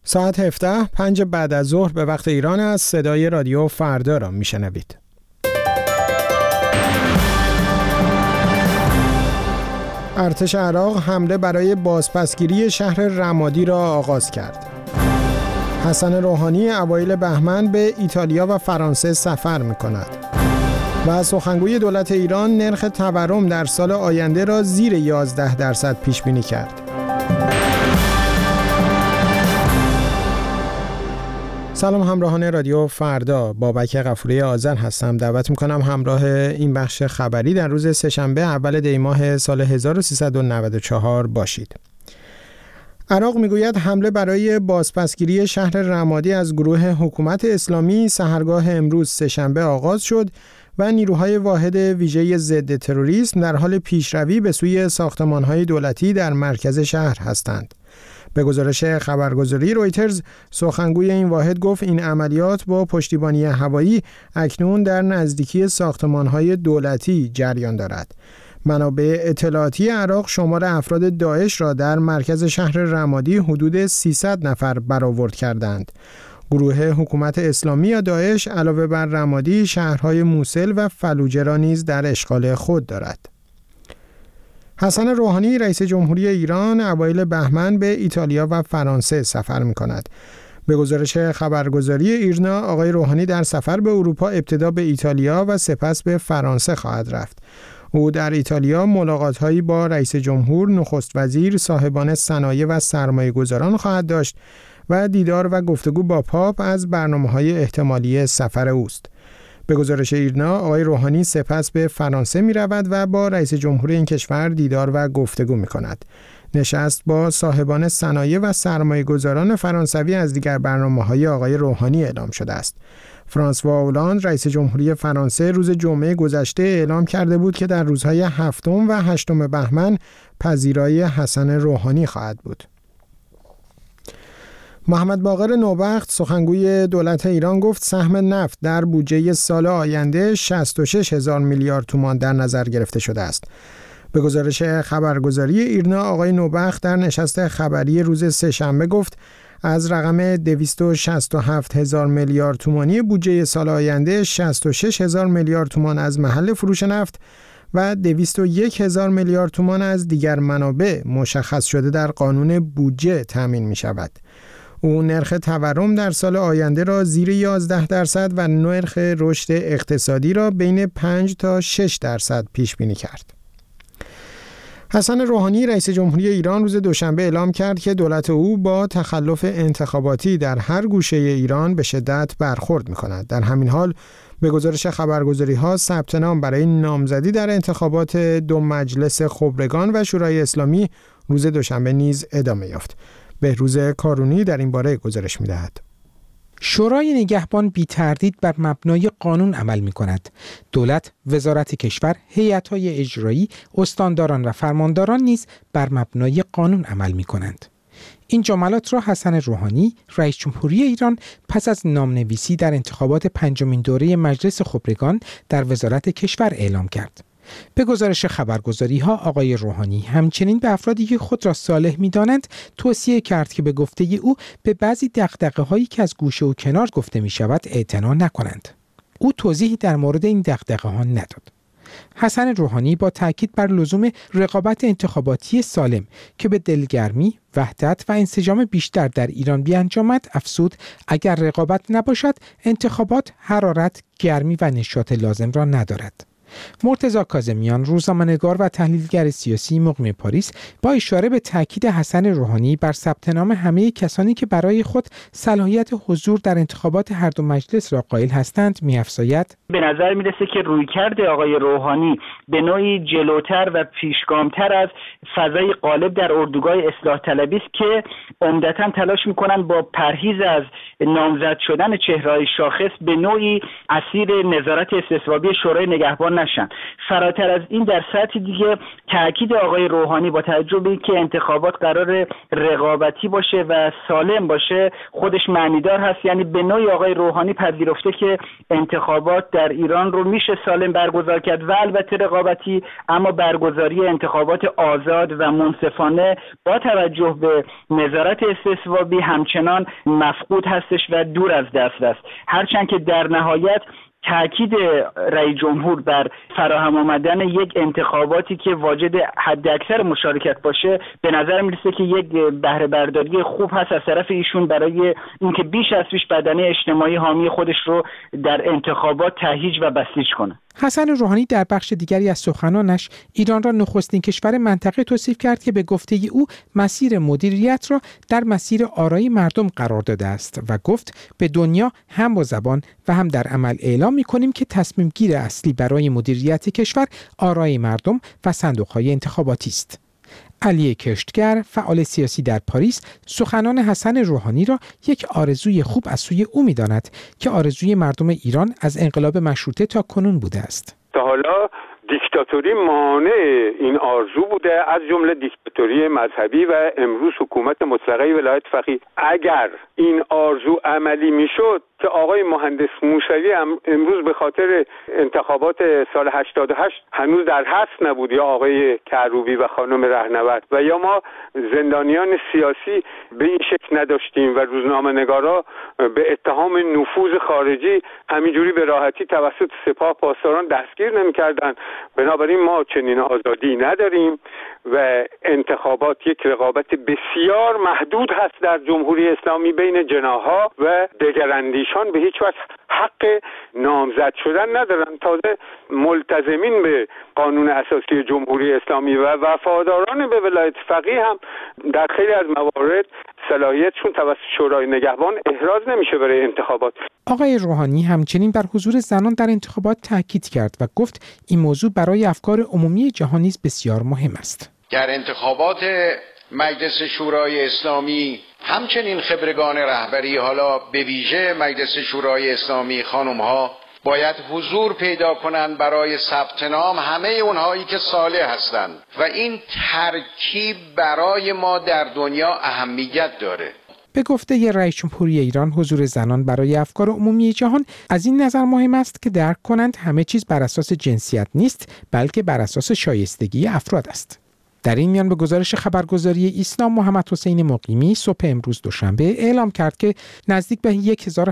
ساعت 17 5 بعد از ظهر به وقت ایران است. صدای رادیو فردا را میشنوید. ارتش عراق حمله برای بازپسگیری شهر رمادی را آغاز کرد. حسن روحانی اوایل بهمن به ایتالیا و فرانسه سفر می‌کند. و سخنگوی دولت ایران نرخ تورم در سال آینده را زیر 11% پیش بینی کرد. سلام همراهان رادیو فردا، بابک غفوری آذر هستم. دعوت میکنم همراه این بخش خبری در روز سه‌شنبه اول دی ماه سال 1394 باشید. عراق میگوید حمله برای بازپسگیری شهر رمادی از گروه حکومت اسلامی سحرگاه امروز سه‌شنبه آغاز شد و نیروهای واحد ویژه ضد تروریسم در حال پیشروی به سوی ساختمان‌های دولتی در مرکز شهر هستند. به گزارش خبرگزاری رویترز، سخنگوی این واحد گفت این عملیات با پشتیبانی هوایی اکنون در نزدیکی ساختمان‌های دولتی جریان دارد. منابع اطلاعاتی عراق شمار افراد داعش را در مرکز شهر رمادی حدود 300 نفر برآورد کردند. گروه حکومت اسلامی یا داعش علاوه بر رمادی شهرهای موصل و فلوجه را نیز در اشغال خود دارد. حسن روحانی رئیس جمهوری ایران اوایل بهمن به ایتالیا و فرانسه سفر می‌کند. به گزارش خبرگزاری ایرنا، آقای روحانی در سفر به اروپا ابتدا به ایتالیا و سپس به فرانسه خواهد رفت. او در ایتالیا ملاقات‌هایی با رئیس جمهور، نخست وزیر، صاحبان صنایع و سرمایه‌گذاران خواهد داشت و دیدار و گفتگو با پاپ از برنامه‌های احتمالی سفر اوست. به گزارش ایرنا، آقای روحانی سپس به فرانسه می رود و با رئیس جمهور این کشور دیدار و گفتگو می کند. نشست با صاحبان صنایع و سرمایه‌گذاران فرانسوی از دیگر برنامه‌های آقای روحانی اعلام شده است. فرانسوا اولاند رئیس جمهوری فرانسه روز جمعه گذشته اعلام کرده بود که در روزهای 7 و 8 بهمن پذیرایی حسن روحانی خواهد بود. محمد باقر نوبخت سخنگوی دولت ایران گفت سهم نفت در بودجه سال آینده 66,000 میلیارد تومان در نظر گرفته شده است. به گزارش خبرگزاری ایرنا، آقای نوبخت در نشست خبری روز سه‌شنبه گفت از رقم 267,000 میلیارد تومانی بودجه سال آینده 66,000 میلیارد تومان از محل فروش نفت و 201,000 میلیارد تومان از دیگر منابع مشخص شده در قانون بودجه تامین می شود. او نرخ تورم در سال آینده را زیر 11% و نرخ رشد اقتصادی را بین 5 تا 6% پیش بینی کرد. حسن روحانی رئیس جمهوری ایران روز دوشنبه اعلام کرد که دولت او با تخلف انتخاباتی در هر گوشه ایران به شدت برخورد می‌کند. در همین حال به گزارش خبرگزاری‌ها ثبت نام برای نامزدی در انتخابات 2 مجلس خبرگان و شورای اسلامی روز دوشنبه نیز ادامه یافت. بهروز کارونی در این باره گزارش می‌دهد. شورای نگهبان بی تردید بر مبنای قانون عمل می کند. دولت، وزارت کشور، هیئت‌های اجرایی، استانداران و فرمانداران نیز بر مبنای قانون عمل می کنند. این جملات را حسن روحانی، رئیس جمهوری ایران، پس از نامنویسی در انتخابات 5مین دوره مجلس خبرگان در وزارت کشور اعلام کرد. به گزارش خبرگزاری‌ها، آقای روحانی همچنین به افرادی که خود را صالح می‌دانند توصیه کرد که به گفته او به بعضی دغدغه‌هایی که از گوشه و کنار گفته می‌شود اعتنا نکنند. او توضیحی در مورد این دغدغه‌ها نداد. حسن روحانی با تاکید بر لزوم رقابت انتخاباتی سالم که به دلگرمی، وحدت و انسجام بیشتر در ایران بیانجامد افزود اگر رقابت نباشد انتخابات حرارت، گرمی و نشاط لازم را ندارد. مرتضی کاظمیان، روزنامه‌نگار و تحلیلگر سیاسی مقیم پاریس، با اشاره به تاکید حسن روحانی بر ثبت نام همه کسانی که برای خود صلاحیت حضور در انتخابات هر 2 مجلس را قائل هستند می‌افزاید: به نظر میرسه که رویکرد آقای روحانی به نوعی جلوتر و پیشگامتر از فضای غالب در اردوگاه اصلاح طلبی است که عمدتاً تلاش می‌کنند با پرهیز از نامزد شدن چهره‌های شاخص به نوعی اسیر نظارت استصوابی شورای نگهبان نشن. فراتر از این در سطح دیگه تاکید آقای روحانی با توجه به اینکه انتخابات قرار رقابتی باشه و سالم باشه خودش معنیدار هست. یعنی به نوعی آقای روحانی پذیرفته که انتخابات در ایران رو میشه سالم برگزار کرد و البته رقابتی، اما برگزاری انتخابات آزاد و منصفانه با توجه به نظارت استصوابی همچنان مفقود هستش و دور از دسترس. هرچند که در نهایت تأکید رئیس جمهور بر فراهم آمدن یک انتخاباتی که واجد حد اکثر مشارکت باشه به نظر میرسه که یک بهره برداری خوب هست از طرف ایشون برای اینکه بیش از پیش بدنه اجتماعی حامی خودش رو در انتخابات تهییج و بسیج کنه. حسن روحانی در بخش دیگری از سخنانش ایران را نخستین کشور منطقه توصیف کرد که به گفته او مسیر مدیریت را در مسیر آرای مردم قرار داده است و گفت به دنیا هم با زبان و هم در عمل اعلام می‌کنیم که تصمیم گیر اصلی برای مدیریت کشور آرای مردم و صندوق‌های انتخاباتی است. علی کشتگر، فعال سیاسی در پاریس، سخنان حسن روحانی را یک آرزوی خوب از سوی او می‌داند که آرزوی مردم ایران از انقلاب مشروطه تا کنون بوده است. تا حالا دیکتاتوری مانع این آرزو بوده، از جمله دیکتاتوری مذهبی و امروز حکومت مطلقه ولایت فقیه. اگر این آرزو عملی میشد که آقای مهندس موسوی امروز به خاطر انتخابات سال 88 هنوز در حبس نبود، یا آقای کروبی و خانم رهنورد، و یا ما زندانیان سیاسی به این شکل نداشتیم و روزنامه‌نگارا به اتهام نفوذ خارجی همینجوری به راحتی توسط سپاه پاسداران دستگیر نمی‌کردند. بنابراین ما چنین آزادی نداریم و انتخابات یک رقابت بسیار محدود هست در جمهوری اسلامی بین جناح‌ها و دگراندیشان به هیچ وجه حق نامزد شدن ندارن. تازه ملتزمین به قانون اساسی جمهوری اسلامی و وفاداران به ولایت فقیه هم در خیلی از موارد صلاحیتشون توسط شورای نگهبان احراز نمیشه برای انتخابات. آقای روحانی همچنین بر حضور زنان در انتخابات تاکید کرد و گفت این موضوع برای افکار عمومی جهان نیز بسیار مهم است. در انتخابات مجلس شورای اسلامی همچنین خبرگان رهبری، حالا به ویژه مجلس شورای اسلامی خانم‌ها، باید حضور پیدا کنند برای ثبت نام همه اونهایی که صالح هستند و این ترکیب برای ما در دنیا اهمیت داره. به گفته رئیس جمهوری ایران حضور زنان برای افکار عمومی جهان از این نظر مهم است که درک کنند همه چیز بر اساس جنسیت نیست بلکه بر اساس شایستگی افراد است. در این میان به گزارش خبرگزاری ایسنا محمد حسین مقیمی صبح امروز دوشنبه اعلام کرد که نزدیک به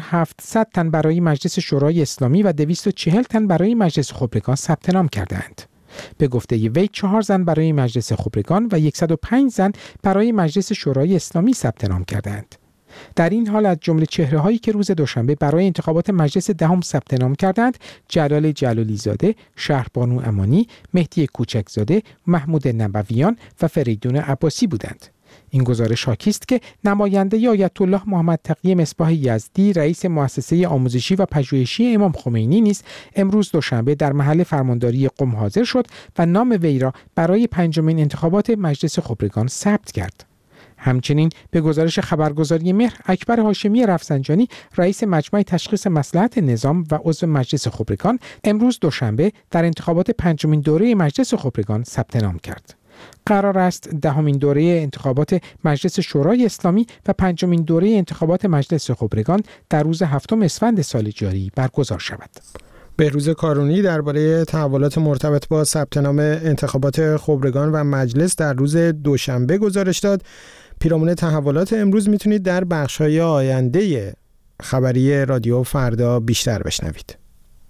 1700 تن برای مجلس شورای اسلامی و 240 تن برای مجلس خبرگان ثبت نام کردند. به گفته وی 4 زن برای مجلس خبرگان و 105 زن برای مجلس شورای اسلامی ثبت نام کردند. در این حال از جمله چهره‌هایی که روز دوشنبه برای انتخابات مجلس دهم ثبت نام کردند، جلال جلالی زاده، شهربانو امانی، مهدی کوچکزاده، محمود نبویان و فریدون عباسی بودند. این گزارش حاکی است که نماینده آیت الله محمد تقی مصباح یزدی، رئیس مؤسسه آموزشی و پژوهشی امام خمینی نیز امروز دوشنبه در محل فرمانداری قم حاضر شد و نام وی را برای 5مین انتخابات مجلس خبرگان ثبت کرد. همچنین به گزارش خبرگزاری مهر، اکبر هاشمی رفسنجانی، رئیس مجمع تشخیص مصلحت نظام و عضو مجلس خبرگان، امروز دوشنبه در انتخابات 5مین دوره مجلس خبرگان ثبت نام کرد. قرار است 10مین دوره انتخابات مجلس شورای اسلامی و 5مین دوره انتخابات مجلس خبرگان در روز 7 اسفند سال جاری برگزار شود. بهروز کارونی درباره تحولات مرتبط با ثبت نام انتخابات خبرگان و مجلس در روز دوشنبه گزارش داد. پیرامون تحولات امروز میتونید در بخش‌های آینده خبری رادیو فردا بیشتر بشنوید.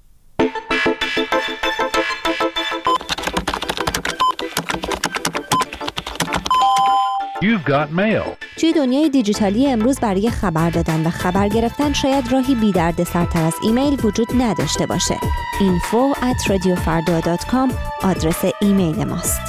You've got mail. توی دنیای دیجیتالی امروز برای خبر دادن و خبر گرفتن شاید راهی بی‌دردسرتر از ایمیل وجود نداشته باشه. info@radiofarda.com آدرس ایمیل ماست.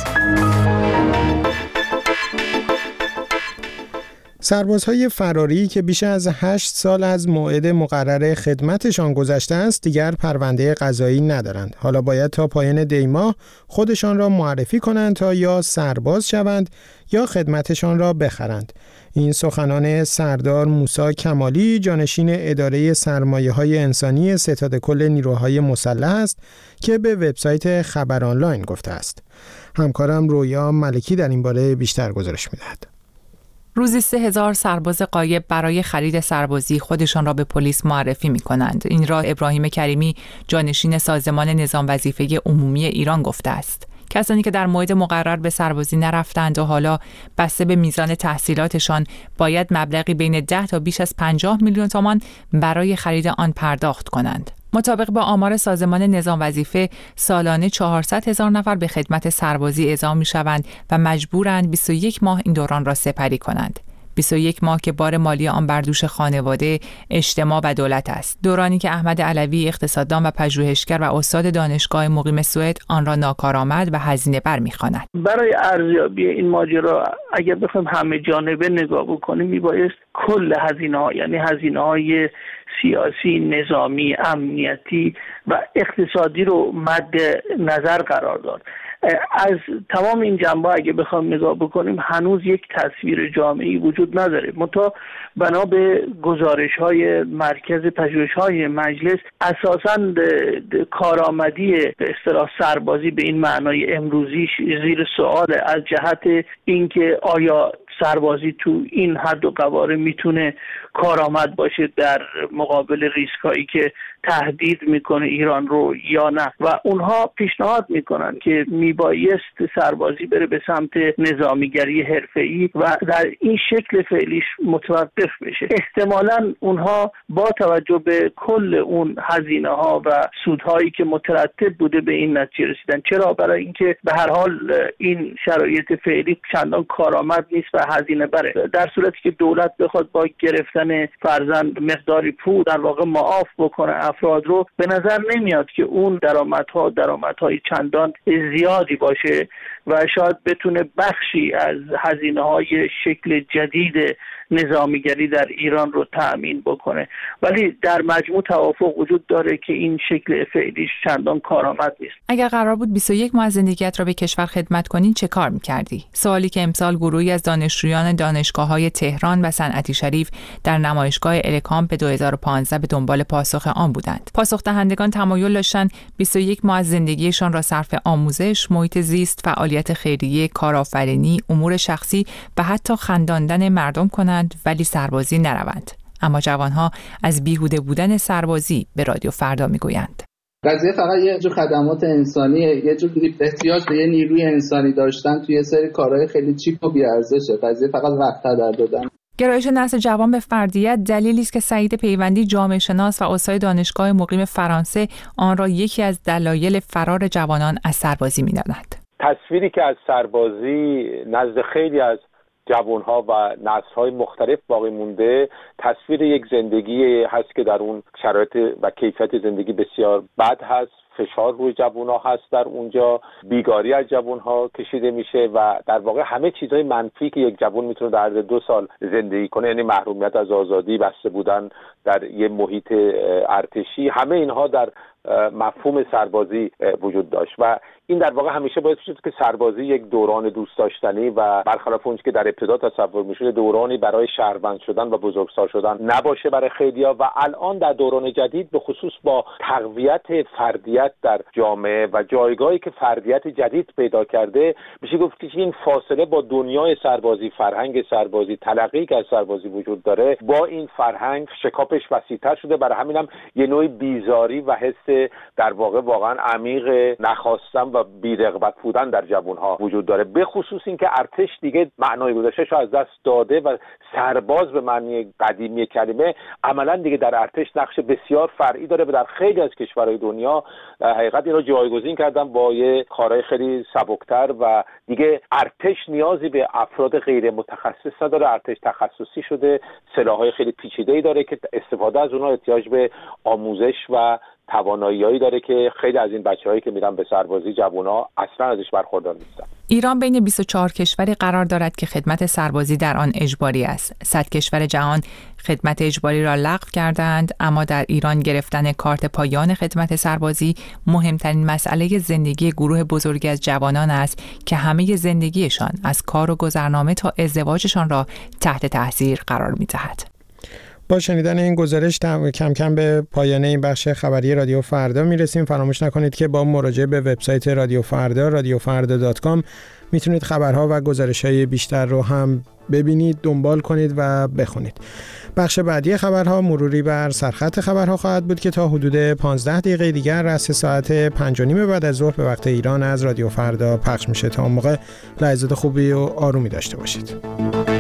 سربازهای فراری که بیش از 8 سال از موعد مقرر خدمتشان گذشته است دیگر پرونده قضایی ندارند. حالا باید تا پایان دی ماه خودشان را معرفی کنند تا یا سرباز شوند یا خدمتشان را بخرند. این سخنان سردار موسی کمالی، جانشین اداره سرمایه‌های انسانی ستاد کل نیروهای مسلح است که به وبسایت خبر آنلاین گفته است. همکارم رویا ملکی در این باره بیشتر گزارش می‌دهد. روزی 3000 سرباز غایب برای خرید سربازی خودشان را به پلیس معرفی می‌کنند. این را ابراهیم کریمی، جانشین سازمان نظام وظیفه عمومی ایران گفته است. کسانی که در موعد مقرر به سربازی نرفتند و حالا بسته به میزان تحصیلاتشان باید مبلغی بین 10 تا بیش از 50 میلیون تومان برای خرید آن پرداخت کنند. مطابق با آمار سازمان نظام وظیفه، سالانه 400,000 نفر به خدمت سربازی اعزام می‌شوند و مجبورند 21 ماه این دوران را سپری کنند. 21 ماه که بار مالی آن بر دوش خانواده، اجتماع و دولت است. دورانی که احمد علوی، اقتصاددان و پژوهشگر و استاد دانشگاه مقیم سوئد، آن را ناکارآمد و هزینه بر می‌خواند. برای ارزیابی این ماجرا اگر بخوایم همه جانبه نگاه بکنیم، میبایست کل هزینه‌ها، یعنی هزینه‌های سیاسی، نظامی، امنیتی و اقتصادی رو مد نظر قرار داد. از تمام این جنبه اگه بخوام نگاه بکنیم، هنوز یک تصویر جامعی وجود نداره. منتها بنا به گزارش‌های مرکز پژوهش‌های مجلس، اساساً کارآمدی به اصطلاح سربازی به این معنای امروزیش زیر سوال، از جهت اینکه آیا سربازی تو این حد و قواره میتونه کارآمد باشه در مقابل ریسکایی که تهدید میکنه ایران رو یا نه. و اونها پیشنهاد میکنن که میبایست سربازی بره به سمت نظامیگری حرفه‌ای و در این شکل فعلیش متوقف بشه. احتمالاً اونها با توجه به کل اون هزینه ها و سودهایی که مترتب بوده به این نتیجه رسیدن. چرا؟ برای اینکه به هر حال این شرایط فعلی چندان کارآمد نیست و هزینه بره. در صورتی که دولت بخواد با گرفتن فرزند مقداری پول در واقع معاف بکنه افراد رو، به نظر نمیاد که اون درآمدهای چندان زیادی باشه و شاید بتونه بخشی از هزینه‌های شکل جدید نظامیگری در ایران رو تأمین بکنه. ولی در مجموع توافق وجود داره که این شکل فعلیش چندان کارآمد نیست. اگر قرار بود 21 ماه زندگیت را به کشور خدمت کنی، چه کار می‌کردی؟ سوالی که امسال گروهی از دانشجویان دانشگاه‌های تهران و صنعتی شریف در نمایشگاه الکامپ 2015 به دنبال پاسخ آن بودند. پاسخ دهندگان تمایل داشتند 21 ماه از زندگیشان را صرف آموزش، محیط زیست، فعالیت خیریه، کارآفرینی، امور شخصی و حتی خنداندن مردم کنند، ولی سربازی نروند. اما جوانها از بیهوده بودن سربازی به رادیو فردا میگویند. قضیه فقط یه جور خدمات انسانیه، یه جور احتیاج به یه نیروی انسانی داشتن توی یه سری کارهای خیلی چیپ و بی‌ارزشه. قضیه فقط وقت هدر دادن. گرایش نسل جوان به فردیت دلیلی است که سعید پیوندی، جامعه شناس و استاد دانشگاه مقیم فرانسه، آن را یکی از دلایل فرار جوانان از سربازی می‌داند. تصویری که از سربازی نزد خیلی از جوانها و نسل‌های مختلف باقی مونده، تصویر یک زندگی هست که در اون شرایط و کیفیت زندگی بسیار بد هست. فشار روی جوانها هست، در اونجا بیگاری از جوانها کشیده میشه و در واقع همه چیزهای منفی که یک جوان میتونه در 2 سال زندگی کنه، یعنی محرومیت از آزادی، بسته بودن در یه محیط ارتشی، همه اینها در مفهوم سربازی وجود داشت و این در واقع همیشه باعث شد که سربازی یک دوران دوست داشتنی و برخلاف اون که در ابتدا تصور میشد دورانی برای شهروند شدن و بزرگسال شدن نباشه برای خیلیا. و الان در دوران جدید به خصوص با تقویت فردیت در جامعه و جایگاهی که فردیت جدید پیدا کرده، میشه گفت که این فاصله با دنیای سربازی، فرهنگ سربازی، تلقی که از سربازی وجود داره، با این فرهنگ شکافش وسیع‌تر شده. برای همینم یه نوع بیزاری و حس در واقع واقعا عمیق نخواستن و بی‌رغبت بودن در جوانها وجود داره. به خصوص اینکه ارتش دیگه معنای گذشته‌شو از دست داده و سرباز به معنی قدیمی کلمه عملاً دیگه در ارتش نقش بسیار فرعی داره و در خیلی از کشورهای دنیا در حقیقت این رو جایگزین کردن با یه کارهای خیلی سبکتر و دیگه ارتش نیازی به افراد غیر متخصص نداره. ارتش تخصصی شده، سلاح‌های خیلی پیچیده‌ای داره که استفاده از اونها احتیاج به آموزش و توانایی‌هایی داره که خیلی از این بچه‌هایی که میرن به سربازی جوونا اصلا ازش برخوردار نیستن. ایران بین 24 کشوری قرار دارد که خدمت سربازی در آن اجباری است. 100 کشور جهان خدمت اجباری را لغو کردند، اما در ایران گرفتن کارت پایان خدمت سربازی مهمترین مسئله زندگی گروه بزرگی از جوانان است که همه زندگیشان از کار و گذرنامه تا ازدواجشان را تحت تاثیر قرار می‌دهد. با شنیدن این گزارش کم کم به پایان این بخش خبری رادیو فردا میرسیم. فراموش نکنید که با مراجعه به وبسایت رادیو فردا radiofarda.com میتونید خبرها و گزارش‌های بیشتر رو هم ببینید، دنبال کنید و بخونید. بخش بعدی خبرها مروری بر سرخط خبرها خواهد بود که تا حدود 15 دقیقه دیگر رأس ساعت 5:30 بعد از ظهر به وقت ایران از رادیو فردا پخش میشه. تا اون موقع لحظات خوبی و آرومی داشته باشید.